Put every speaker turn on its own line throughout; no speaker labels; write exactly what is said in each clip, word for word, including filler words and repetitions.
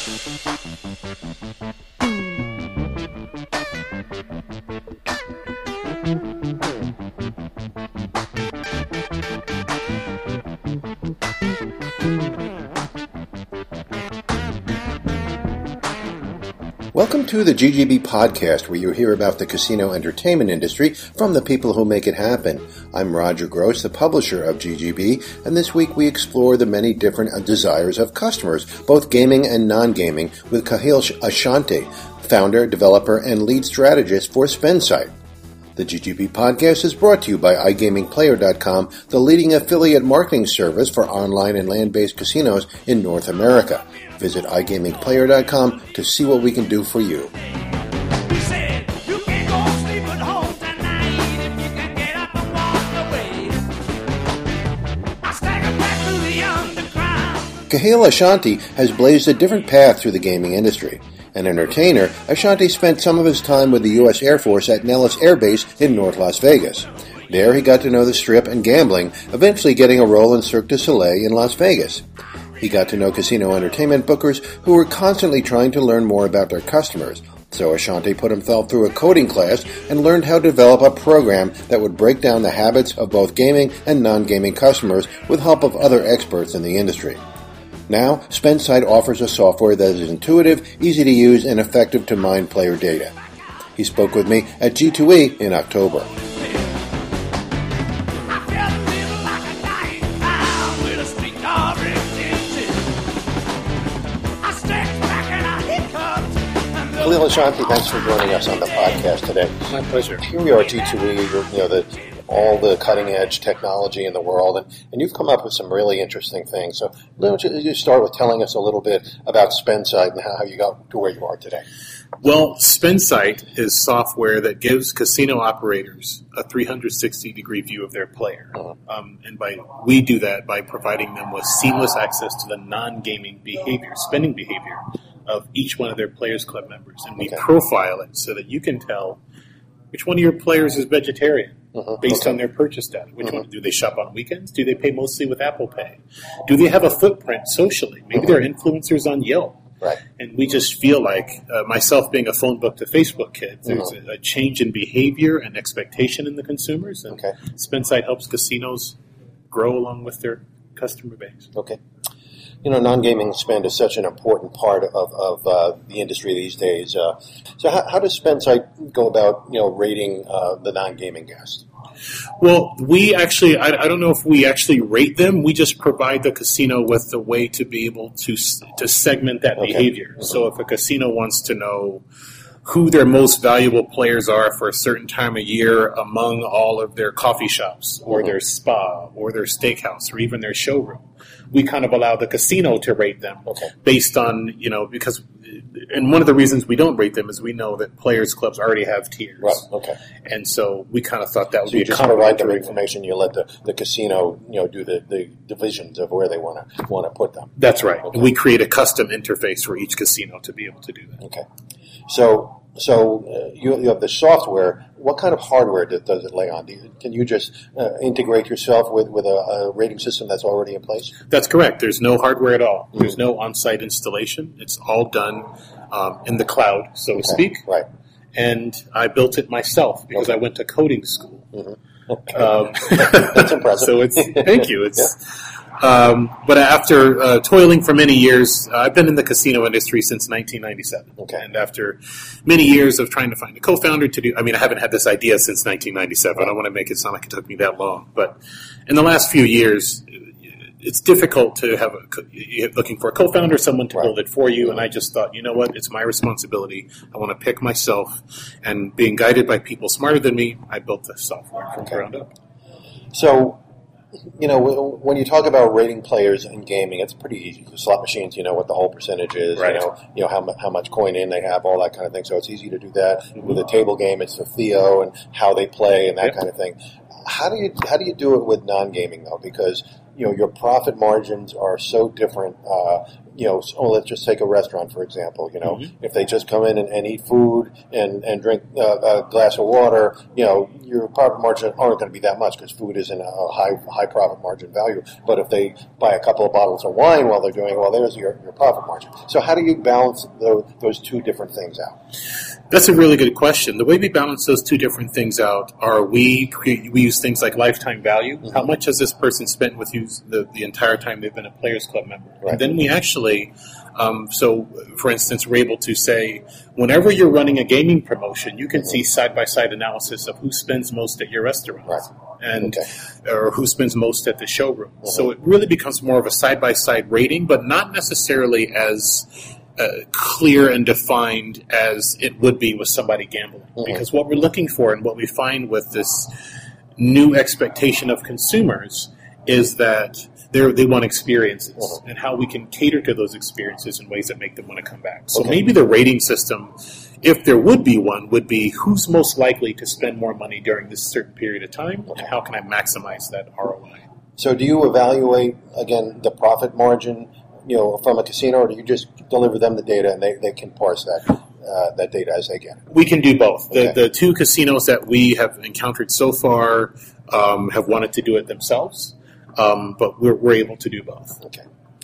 Welcome to the G G B podcast, where you hear about the casino entertainment industry from the people who make it happen. I'm Roger Gross, the publisher of G G B, and this week we explore the many different desires of customers, both gaming and non-gaming, with Kahil Ashanti, founder, developer, and lead strategist for SpendSight. The G G B podcast is brought to you by i gaming player dot com, the leading affiliate marketing service for online and land-based casinos in North America. Visit i gaming player dot com to see what we can do for you. Kahil Ashanti has blazed a different path through the gaming industry. An entertainer, Ashanti spent some of his time with the U S Air Force at Nellis Air Base in North Las Vegas. There he got to know the Strip and gambling, eventually getting a role in Cirque du Soleil in Las Vegas. He got to know casino entertainment bookers who were constantly trying to learn more about their customers. So Ashanti put himself through a coding class and learned how to develop a program that would break down the habits of both gaming and non-gaming customers with help of other experts in the industry. Now, SpendSight offers a software that is intuitive, easy to use, and effective to mine player data. He spoke with me at G two E in October. Kahil Ashanti, thanks for joining us on the podcast today.
My pleasure.
Here we are at G two E, you're, you know, the, all the cutting-edge technology in the world, and, and you've come up with some really interesting things. So why don't you, you start with telling us a little bit about SpendSight and how you got to where you are today?
Well, SpendSight is software that gives casino operators a three hundred sixty degree view of their player. Uh-huh. Um, and by we do that by providing them with seamless access to the non-gaming behavior, spending behavior of each one of their Players Club members. And we okay. profile it so that you can tell which one of your players is vegetarian uh-huh. based okay. on their purchase data. Which uh-huh. one? Do they shop on weekends? Do they pay mostly with Apple Pay? Do they have a footprint socially? Maybe uh-huh. they're influencers on Yelp.
Right.
And we just feel like, uh, myself being a phone book to Facebook kid, there's uh-huh. a, a change in behavior and expectation in the consumers. And
okay.
SpendSight helps casinos grow along with their customer base.
Okay. You know, non-gaming spend is such an important part of, of uh, the industry these days. Uh, so how, how does SpendSight go about, you know, rating uh, the non-gaming guests?
Well, we actually, I, I don't know if we actually rate them. We just provide the casino with the way to be able to to segment that okay. behavior. Mm-hmm. So if a casino wants to know who their most valuable players are for a certain time of year among all of their coffee shops or mm-hmm. their spa or their steakhouse or even their showroom, we kind of allow the casino to rate them
okay.
based on, you know, because, and one of the reasons we don't rate them is we know that Players Clubs already have tiers.
Right, okay.
And so we kind of thought that would
so
be
you
a
just kind of write them information, you let the, the casino, you know, do the, the divisions of where they want to want to put them.
That's right.
Okay.
We create a custom interface for each casino to be able to do that.
Okay. So, so uh, you, you have the software. What kind of hardware does, does it lay on? Do you, can you just uh, integrate yourself with, with a, a rating system that's already in place?
That's correct. There's no hardware at all.
Mm-hmm.
There's no on-site installation. It's all done um, in the cloud, so
okay.
to speak.
Right.
And I built it myself because
okay.
I went to coding school.
Mm-hmm. Okay.
Um,
that's impressive.
So it's thank you. It's.
Yeah.
Um, but after uh, toiling for many years, uh, I've been in the casino industry since nineteen ninety-seven.
Okay.
And after many years of trying to find a co-founder to do, I mean, I haven't had this idea since nineteen ninety-seven. Right. I don't want to make it sound like it took me that long. But in the last few years, it's difficult to have a, you're looking for a co-founder, someone to right. build it for you. Mm-hmm. And I just thought, you know what, it's my responsibility. I want to pick myself. And being guided by people smarter than me, I built the software from
okay.
ground up.
So, you know, when you talk about rating players in gaming, it's pretty easy. Slot machines, you know what the whole percentage is,
right.
you know, you know how mu- how much coin in they have, all that kind of thing. So it's easy to do that. Mm-hmm. With a table game, it's the Theo and how they play and that yep. kind of thing. How do you how do you do it with non-gaming though? Because you know your profit margins are so different. Uh, you know, so let's just take a restaurant, for example. You know, mm-hmm. if they just come in and, and eat food and, and drink uh, a glass of water, you know, your profit margin aren't going to be that much because food isn't a high high profit margin value. But if they buy a couple of bottles of wine while they're doing it, well, there's your, your profit margin. So how do you balance those, those two different things out?
That's a really good question. The way we balance those two different things out are we create, we use things like lifetime value. Mm-hmm. How much has this person spent with you the, the entire time they've been a Players Club member? Right. And then we actually, um, so for instance, we're able to say, whenever you're running a gaming promotion, you can mm-hmm. see side-by-side analysis of who spends most at your restaurant.
Right.
And okay. or who spends most at the showroom. Mm-hmm. So it really becomes more of a side-by-side rating, but not necessarily as Uh, clear and defined as it would be with somebody gambling. Mm-hmm. Because what we're looking for and what we find with this new expectation of consumers is that they they want experiences mm-hmm. and how we can cater to those experiences in ways that make them want to come back. So okay. maybe the rating system, if there would be one, would be who's most likely to spend more money during this certain period of time okay. and how can I maximize that R O I.
So do you evaluate, again, the profit margin, you know, from a casino, or do you just deliver them the data and they, they can parse that uh, that data as they get it?
We can do both. Okay. The the two casinos that we have encountered so far um, have wanted to do it themselves, um, but we're we're able to do both.
Okay.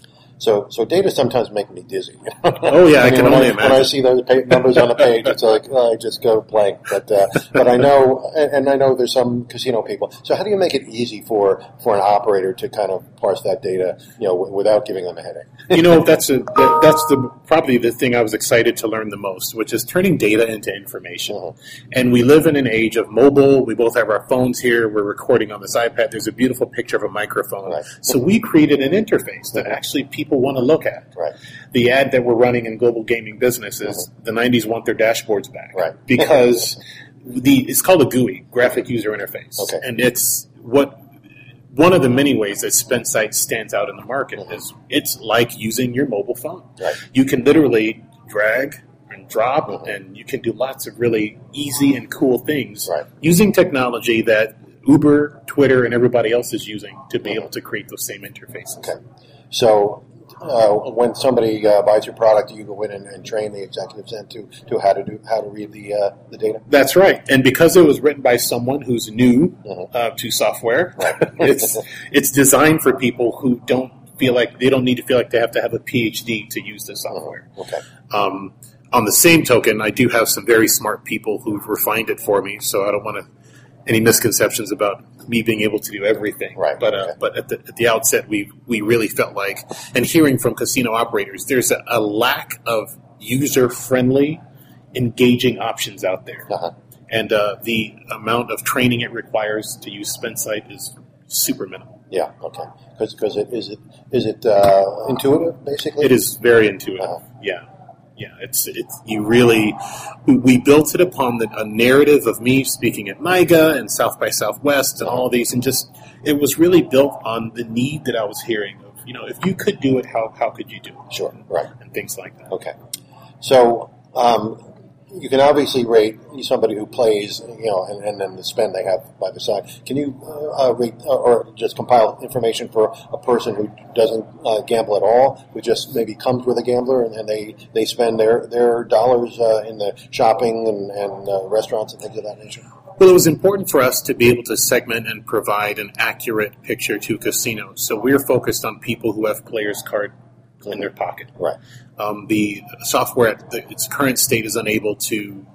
So, so data sometimes make me dizzy. You know?
Oh yeah, I, I mean, can only
I,
imagine.
When I see those pa- numbers on the page, it's like oh, I just go blank. But, uh, but I know, and, and I know there's some casino people. So, how do you make it easy for, for an operator to kind of parse that data, you know, w- without giving them a headache?
You know, that's a that, that's the probably the thing I was excited to learn the most, which is turning data into information. Mm-hmm. And we live in an age of mobile. We both have our phones here. We're recording on this iPad. There's a beautiful picture of a microphone. Right. So we created an interface that actually people want to look at.
Right.
The ad that we're running in Global Gaming Business is mm-hmm. the nineties want their dashboards back.
Right.
Because the it's called a G U I, Graphic User Interface.
Okay.
And it's what one of the many ways that SpendSight stands out in the market mm-hmm. is it's like using your mobile phone.
Right.
You can literally drag and drop
mm-hmm.
and you can do lots of really easy and cool things
right.
using technology that Uber, Twitter, and everybody else is using to be mm-hmm. able to create those same interfaces.
Okay. So Uh, when somebody uh, buys your product, you go in and, and train the executives into to how to do how to read the uh, the data.
That's right, and because it was written by someone who's new mm-hmm. uh, to software,
right.
it's it's designed for people who don't feel like they don't need to feel like they have to have a P H D to use the software.
Mm-hmm. Okay.
Um, on the same token, I do have some very smart people who've refined it for me, so I don't want to any misconceptions about me being able to do everything.
Right.
But uh,
okay.
but at the at the outset, we we really felt like, and hearing from casino operators, there's a, a lack of user friendly, engaging options out there,
uh-huh.
and uh, the amount of training it requires to use SpendSight is super minimal.
Yeah. Okay. Because it is it is it uh, intuitive basically?
It is very intuitive.
Uh-huh.
Yeah. Yeah, it's it's you really. We, we built it upon the, a narrative of me speaking at NIGA and South by Southwest and all of these, and just it was really built on the need that I was hearing of. You know, if you could do it, how how could you do it?
Sure, right,
and things like that.
Okay, so um, you can obviously rate somebody who plays, you know, and, and then the spend they have by the side. Can you uh, rate or just compile information for a person who doesn't uh, gamble at all, who just maybe comes with a gambler and, and they, they spend their, their dollars uh, in the shopping and, and uh, restaurants and things of that nature?
Well, it was important for us to be able to segment and provide an accurate picture to casinos. So we're focused on people who have players' card in their pocket.
Right.
Um, the software at the, its current state is unable to,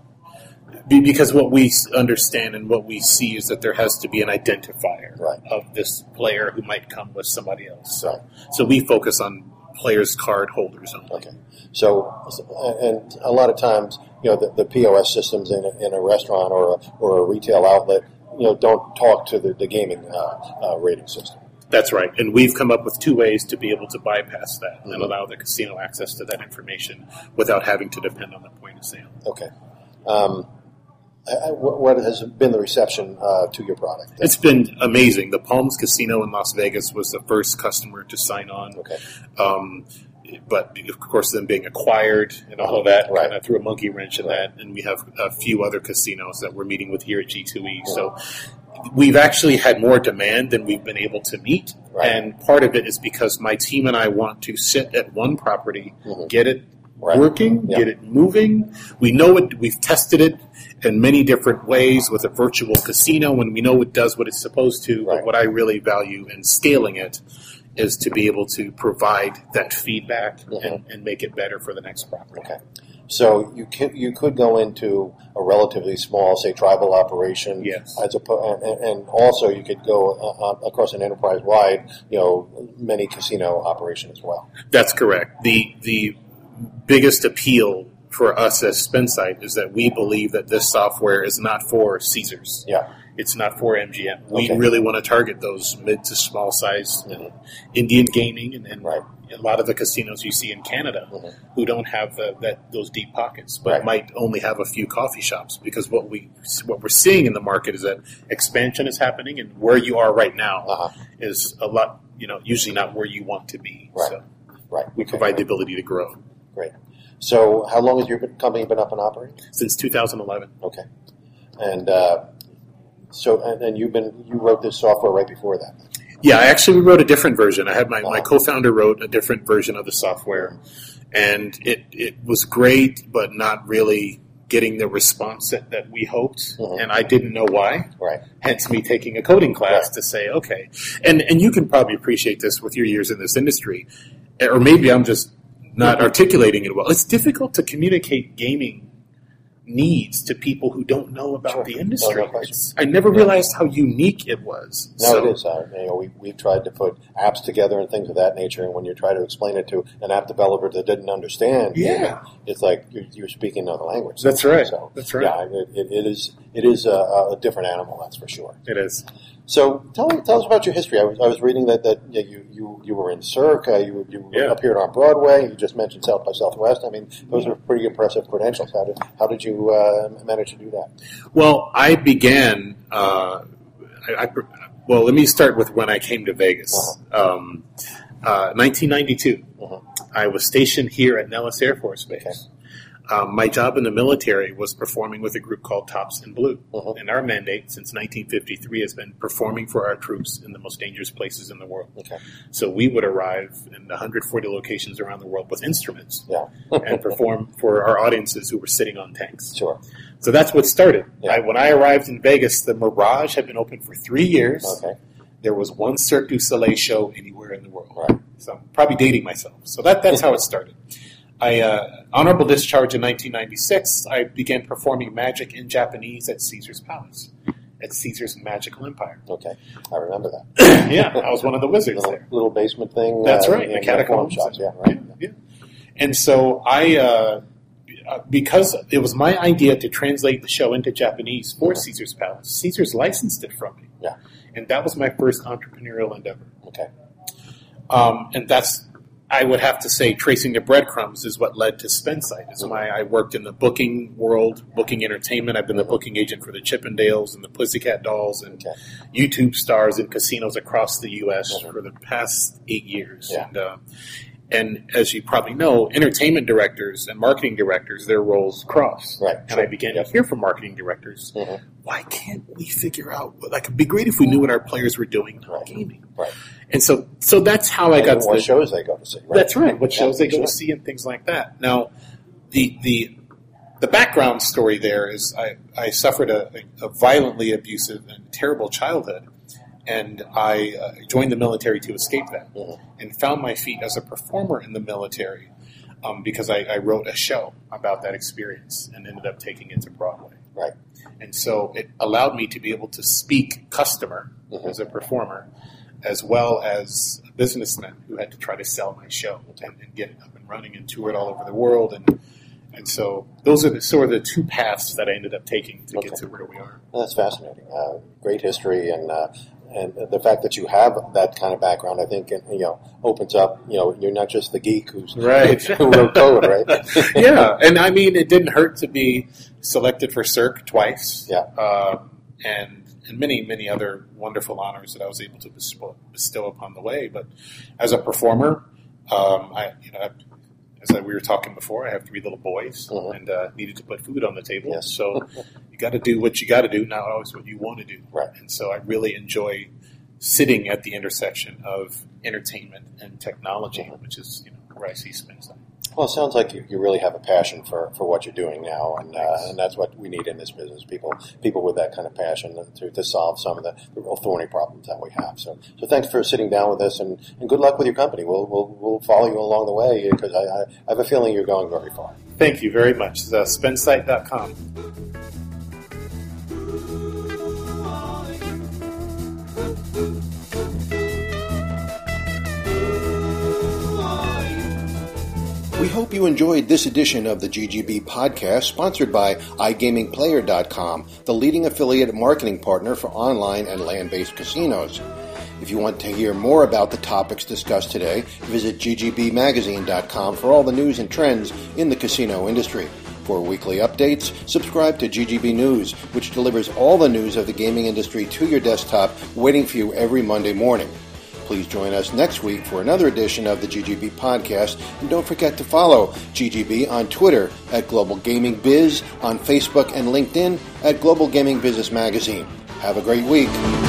be, because what we understand and what we see is that there has to be an identifier
right.
of this player who might come with somebody else. So,
right.
so we focus on players' card holders only.
Okay. So, and a lot of times, you know, the, the P O S systems in a, in a restaurant or a, or a retail outlet, you know, don't talk to the, the gaming uh, uh, rating system.
That's right, and we've come up with two ways to be able to bypass that
mm-hmm.
and allow the casino access to that information without having to depend on the point of sale.
Okay. Um, I, I, what has been the reception uh, to your product?
It's been amazing. The Palms Casino in Las Vegas was the first customer to sign on.
Okay.
Um, but, of course, them being acquired and all of that
right.
kind of threw a monkey wrench in
right.
that. And we have a few other casinos that we're meeting with here at G two E.
Yeah.
So we've actually had more demand than we've been able to meet.
Right.
And part of it is because my team and I want to sit at one property, mm-hmm. get it
right.
working,
yep.
get it moving. We know it. We've tested it in many different ways with a virtual casino, and we know it does what it's supposed to.
Right.
But what I really value in scaling it is to be able to provide that feedback mm-hmm. and, and make it better for the next property.
Okay. So you can, you could go into a relatively small, say, tribal operation,
yes.
as a, and, and also you could go uh, across an enterprise-wide, you know, mini casino operation as well.
That's correct. The the biggest appeal for us as SpinSight is that we believe that this software is not for Caesars.
Yeah.
It's not for M G M. We
okay.
really want to target those mid to small size mm-hmm. Indian gaming and, and
right.
a lot of the casinos you see in Canada mm-hmm. who don't have the, that those deep pockets, but
right.
might only have a few coffee shops. Because what we what we're seeing in the market is that expansion is happening, and where you are right now
uh-huh.
is a lot. You know, usually not where you want to be.
Right.
So
right.
we
okay.
provide the ability to grow.
Great. So, how long has your company been up and operating?
Since two thousand eleven.
Okay. And uh, so, and, and you've been you wrote this software right before that.
Yeah, I actually wrote a different version. I had my,
uh-huh.
my co-founder wrote a different version of the software, and it it was great, but not really getting the response that, that we hoped, mm-hmm. and I didn't know why.
Right.
Hence me taking a coding class
right.
to say, okay, and and you can probably appreciate this with your years in this industry, or maybe I'm just not articulating it well. It's difficult to communicate gaming needs to people who don't know about
sure.
the industry.
No, no
it's, I never realized how unique it was.
No,
so,
it is. Uh, you know, we we've tried to put apps together and things of that nature, and when you try to explain it to an app developer that didn't understand,
yeah,
gaming, it's like you're, you're speaking another language.
That's right.
So,
that's right.
Yeah, it, it, it is. It is a, a different animal, that's for sure.
It is.
So tell me, tell us about your history. I was, I was reading that, that you, you, you, you were in Cirque, uh, you, you
yeah.
appeared on Broadway, you just mentioned South by Southwest. I mean, those are pretty impressive credentials. How did, how did you uh, manage to do that?
Well, I began, uh, I, I, well, let me start with when I came to Vegas.
Uh-huh.
Um, uh, nineteen ninety-two, uh-huh. I was stationed here at Nellis Air Force Base.
Okay.
Um, my job in the military was performing with a group called Tops in Blue.
Uh-huh.
And our mandate since nineteen fifty-three has been performing for our troops in the most dangerous places in the world.
Okay.
So we would arrive in one hundred forty locations around the world with instruments
yeah.
and perform for our audiences who were sitting on tanks.
Sure.
So that's what started.
Yeah.
I, when I arrived in Vegas, the Mirage had been open for three years.
Okay.
There was one Cirque du Soleil show anywhere in the world.
Right.
So I'm probably dating myself. So that that's how it started. I uh, honorable discharge in nineteen ninety-six. I began performing magic in Japanese at Caesar's Palace, at Caesar's Magical Empire.
Okay, I remember that.
Yeah, I was one of the wizards
little,
there.
Little basement thing.
That's
uh,
right, the catacombs.
Shops. Yeah, right.
Yeah, yeah. And so I, uh, because it was my idea to translate the show into Japanese for mm-hmm. Caesar's Palace, Caesar's licensed it from me.
Yeah,
and that was my first entrepreneurial endeavor.
Okay,
um, and that's. I would have to say tracing the breadcrumbs is what led to SpinSight. It's my, I worked in the booking world, booking entertainment. I've been the booking agent for the Chippendales and the Pussycat Dolls and
okay.
YouTube stars in casinos across the U S Mm-hmm. for the past eight years.
Yeah.
And, uh, and as you probably know, entertainment directors and marketing directors, their roles cross.
Right.
And
Sure.
I began
yep.
to hear from marketing directors,
mm-hmm.
why can't we figure out, like, it'd be great if we knew what our players were doing in
right.
gaming.
Right.
And so, so that's how I
and
got to
what
the,
shows they go to see. Right?
That's right. What shows
yeah,
they go
sure.
to see and things like that. Now, the the the background story there is I, I suffered a, a violently abusive and terrible childhood, and I uh, joined the military to escape that,
mm-hmm.
and found my feet as a performer in the military um, because I, I wrote a show about that experience and ended up taking it to Broadway.
Right.
And so it allowed me to be able to speak customer mm-hmm. as a performer, as well as a businessman who had to try to sell my show and, and get it up and running and tour it all over the world. And and so those are the, sort of the two paths that I ended up taking to
okay.
get to where we are.
Well, that's fascinating. Uh, great history, and uh, and the fact that you have that kind of background, I think, you know, opens up. You know, you're not just the geek who's
right.
who wrote code, right?
Yeah, and I mean, it didn't hurt to be selected for Cirque twice.
Yeah,
uh, and. And many, many other wonderful honors that I was able to bestow, bestow upon the way. But as a performer, um, I, you know, as we were talking before, I have three little boys
Mhm.
and uh, needed to put food on the table.
Yes.
So you got to do what you got to do, not always what you want to do.
Right.
And so I really enjoy sitting at the intersection of entertainment and technology,
Mhm.
which is you know where I see SpinSight.
Well, it sounds like you, you really have a passion for, for what you're doing now, and uh, and that's what we need in this business, people people with that kind of passion to, to solve some of the, the real thorny problems that we have. So so thanks for sitting down with us, and, and good luck with your company. We'll we'll, we'll follow you along the way, because I, I have a feeling you're going very far.
Thank you very much. It's uh, Spinsight dot com.
We hope you enjoyed this edition of the G G B podcast, sponsored by i gaming player dot com, the leading affiliate marketing partner for online and land-based casinos. If you want to hear more about the topics discussed today, visit g g b magazine dot com for all the news and trends in the casino industry. For weekly updates, subscribe to G G B News, which delivers all the news of the gaming industry to your desktop, waiting for you every Monday morning. Please join us next week for another edition of the G G B podcast, and don't forget to follow G G B on Twitter at Global Gaming Biz, on Facebook and LinkedIn at Global Gaming Business Magazine. Have a great week.